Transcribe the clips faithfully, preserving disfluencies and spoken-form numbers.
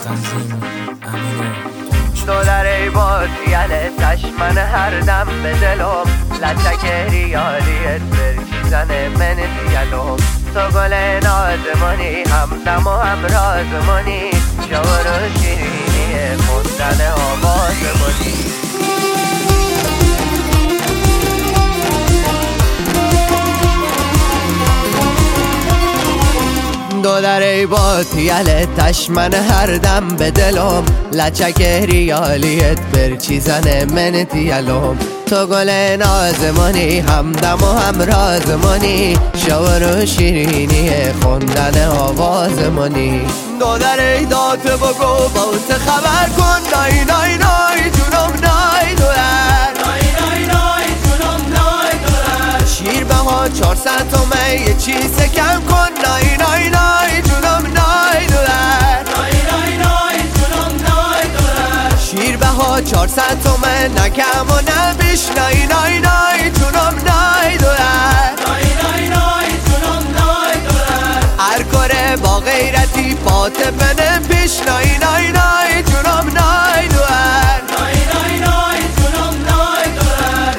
تنظیم امین تو در ای بادیل تشمن هر دم به دلم لچک ریالیت برچیزن من دیالم تو گل نازمانی همدم و هم رازمانی شور و شیرینی خوندن آوازمانی دو در ای باتیل تشمن هر دم به دلم لچک ریالیت برچیزن من دیالم تو گل نازمانی همدم و هم رازمانی شور و شیرینی خوندن آوازمانی دو در ای دات بگو باوت خبر کن نای نای نای جونم نای دولر نای نای نای جونم نای دولر شیر به ها چهارصد تومه یه چیز کم کن نای نای نای جونم نای دولر نای نای نای جونم نای دولر شیر به ها چهارصد تومه نکم و نبیش نای نای نای جونم نای دولر نای نای نای جونم نای دولر هر کاره با غیرتی پات بنه پیش نای نای نای جونم نای دولر نای نای نای جونم نای دولر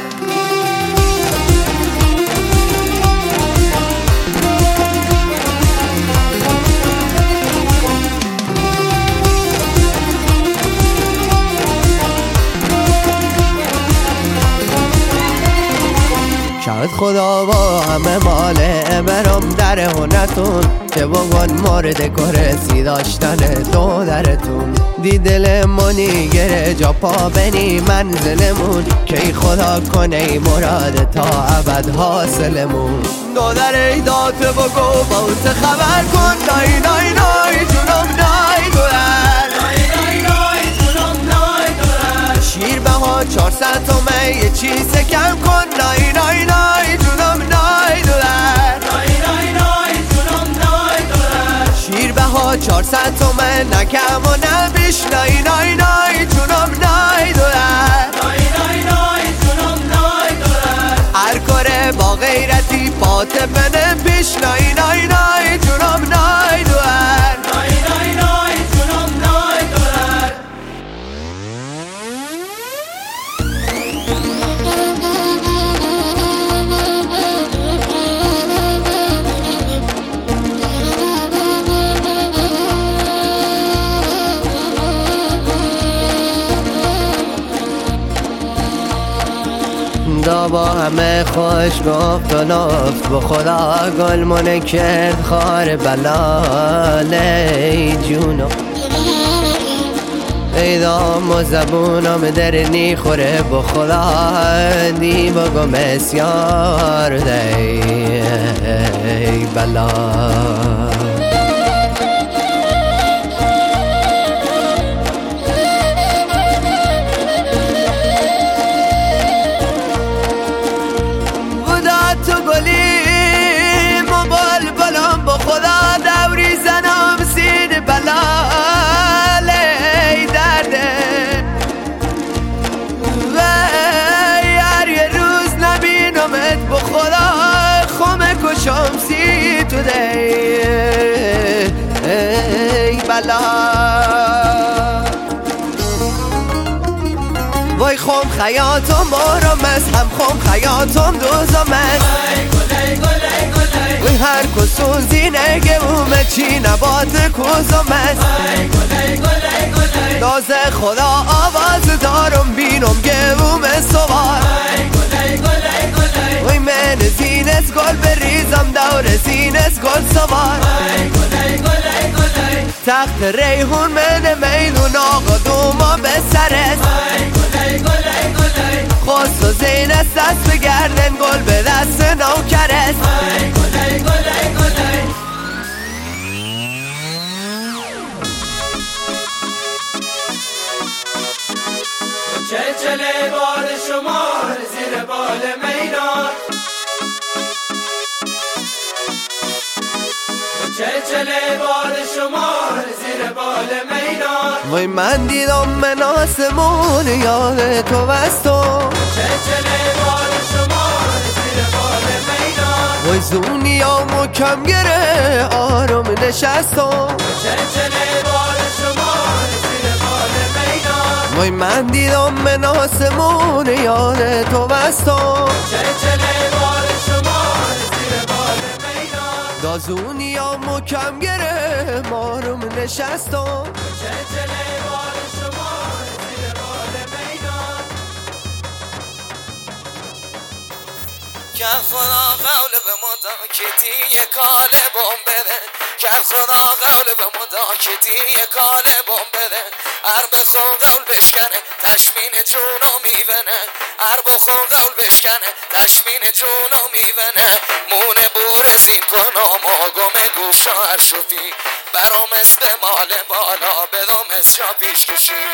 شاید خدا و همه مال امرم در هنتون که بگن مورد کرسی داشتن دو درتون دی دل منی گره جا پا بنی منزلمون که خدا کنه مراد تا ابد حاصلمون دو در ای دات بگو باوت خبر کن نای نای نای جونم نای دولر نای نای نای جونم نای دولر شیر به ها چهارصد تومه یه چیز کم کن نای نای نای جونم نای دولر نای نای نای جونم نای دولر شیر به ها چهارصد تومه نکم و نبیش نای نای نای جونم نای دولر نای نای نای جونم نای دولر هر کاره با غیرتی پات بنه پیش نای نای نای جونم نای دولر نای نای نای جونم نای دولر دا با همه خوش گفت و نفت به خدا گل منه کرد خار بلال ای جونو ای دام و زبونم درنی خوره به خدا دی بگو مسیار دی بلا شمسی تو دی ای بلا وای خم خیاتم بارم است هم خم خیاتم دوزم است وای هر کسون زینگه اومه چی نبات کوزم است دازه خدا آواز دارم بینم گه اومه سوار وای من زینس گل بریزم دور زینس گل سوار تخت ریحون من میدون آقا دوما به سرست خواست و زینس دست به گردن گل به دست نوکرست چلچله باد شمال زیر بال میدان چلچله باد شمال زیر بال میدان وای من دیدم من آسمون یاد تو بستم چلچله باد شمال زیر بال میدان وای زونیامو کم گره آروم نشستم چلچله باد شمال وای من دیدم من آسمون یاد تو بستم، چلچله بال شما زیر بال میدان، دازونی ها مکم گره مارم نشستم، چلچله بال شما زیر بال میدان. که خدا قول به مدا که دیگه کاله بم بده، که خدا قول به مدا که دیگه کاله بم بده، هر بخون قول بشکنه تشمین جونو میونه، هر بخون قول بشکنه تشمین جونو میونه، مونه بور زین کنم آگم گوشا هر شدی، برام اسم مال بالا بدام اسجا پیش کشی.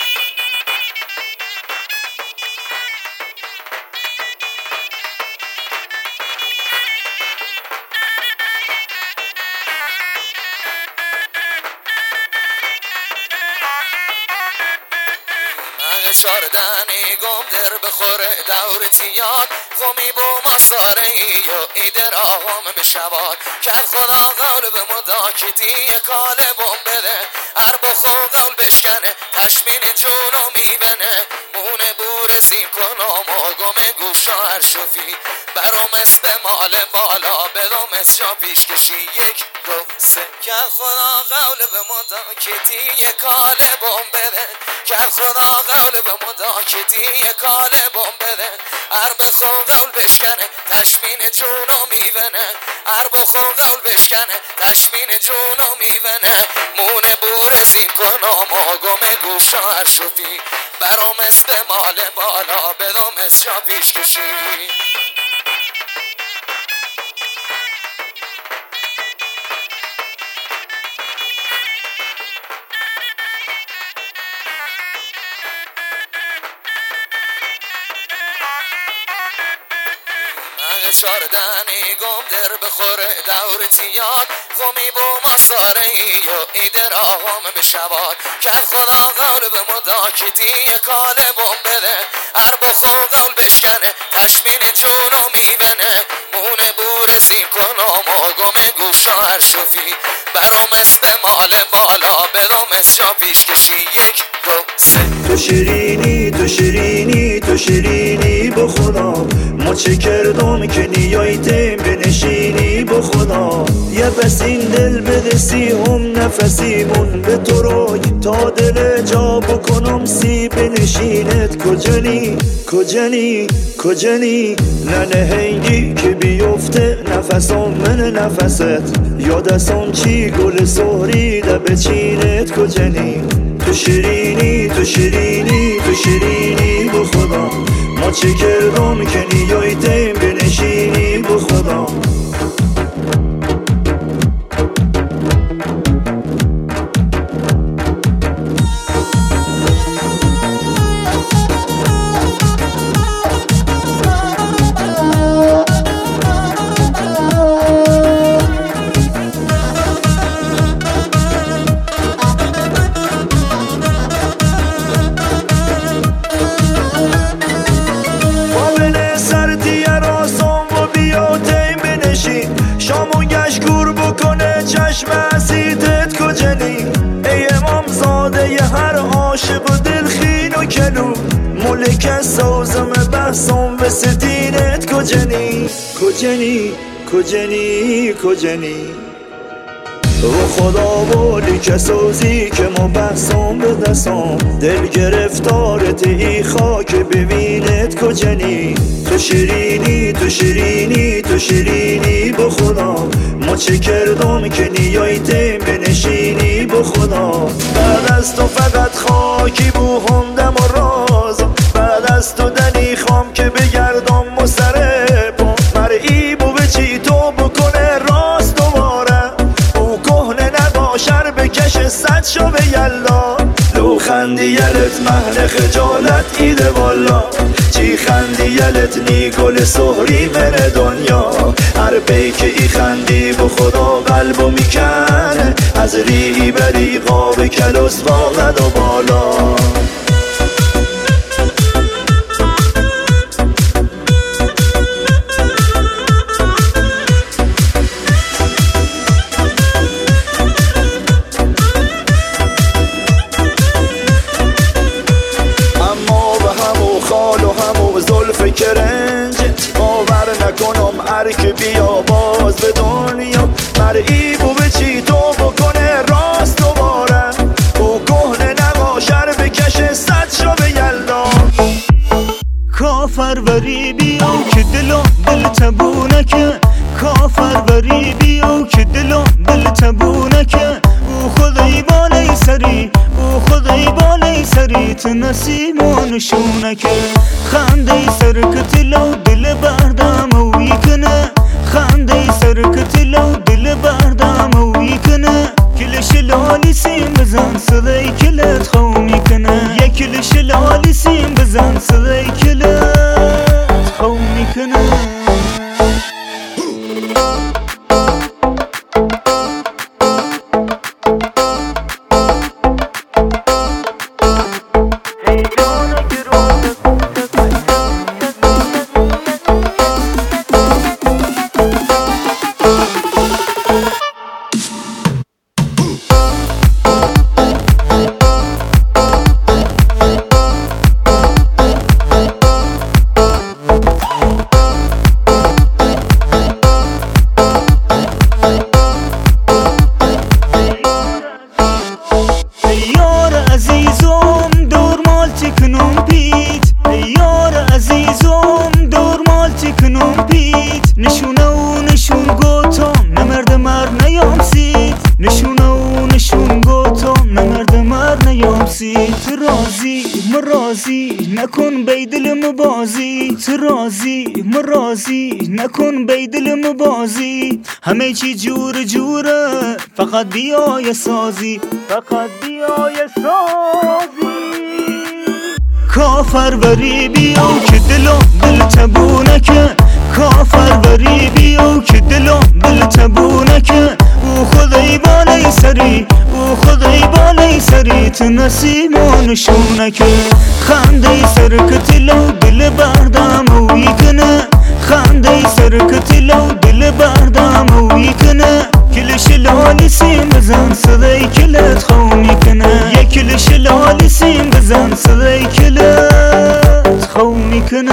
ساردنی گم در بخوره دور تیاد، خمی بو مساره یا ایدر آهم بشواد، که خدا قول به مدا که دیگه کاله بم بده، هر بخون قول بشکنه تشمین جونو میبنه، مونه بور زین کنم آگم گوشا هر شفی، برام اسم مال بالا بدام اسجا پیش کشی. یک دو سه که خدا قول به مدا که دیگه کاله بم بده، که خدا قول به مدا که دیگه کاله بم بده، هر بخون قول بشکنه تشمین جونو میونه، هر بخون قول بشکنه تشمین جونو میونه، مونه بور زین کنم آگم گوشا هر شفی، برام اسم مال بالا بدام اسجا پیش کشی. ساردنی گم در بخوره دور تیاد، خمی بو مساره یا ایدر آهم بشواد، که خدا قول به مدا که دیگه کاله بم بده، هر بخون قول بشکنه تشمین جونو میبنه، مونه بور زین کنم آگم گوشا هر شفی، برام اسم مال بالا بدام اسجا پیش کشی. یک دو سه تو شیرینی تو شیرینی تو شیرینی با خدا، ما چه کردم که نیای تیم بنشینی با خدا، یه بس این دل بدسی هم نفسیمون به تو روی، تا دل جا بکنم سی بنشینت کجانی کجانی کجانی، ننهنگی که بیفته نفسم من نفست، یادسان چی گل سهری لب چینت کجانی، تو شیرینی تو شیرینی تو شیرینی با خدا، ما چه کردم که نیای تیم بنشینی با خدا. شامون گشگور بکنه چشم اسیدت کجانی، ای امام زاده ی هر عاشق و دلخین و کنون، ملک سازم بحثم به ستینت کجانی کجانی کجانی کجانی، و خدا والی کسازی که ما بحثم به دستم، دل گرفتارت ای خاک ببینت کجانی، تو شیرینی تو شیرینی تو شیرینی با خدا، ما چه کردم که نیای تیم بنشینی با خدا، بعد از تو فقط خاکی بو همدم و رازم، بعد از تو دنی خام که بگردم و سر پا، مرئی بو به چی تو بکنه راست دوباره، او کهنه نباشر بکش صد شو به یلا، لو خندی یلت مهل خجالت ایده والا، چی خندی یلت نی گل سهری من دنیا، هر پیک ای خندی با خدا قلبو میکنه، از ری بری قاب کلوس باقد و بالا. سریت نسیم و نشونک خنده سرکت لو دل بردم و یکنه خنده سرکت لو دل بردم و یکنه کلش لالی سیم بزن صدای کلت خو میکنه یک کلش لالی سیم بزن صدای کلت خو میکنه نشونه و نشون گوتم نمرد مر نیام سید نشونه و نشون گوتم نمرد مر نیام سید تو رازی مرازی نکن بیدل مبازی تو رازی مرازی نکن بیدل مبازی همه چی جور جوره فقط بیای سازی فقط بیای سازی کافر بری بیو که دلو دل تبونکه کافر بری بیو که دلو دل تبونکه او خدای بالای سری او خدای بالای سری تو نسیم و نشونکه خنده سرکت لو دل بردم و یکنه خنده سرکت لو دل بردم و یکنه کلش لالی سیم بزن صدای کلت خو میکنه یک کلش لالی سیم بزن صدای کلت خو میکنه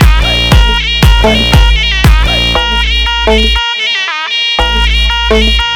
Hey.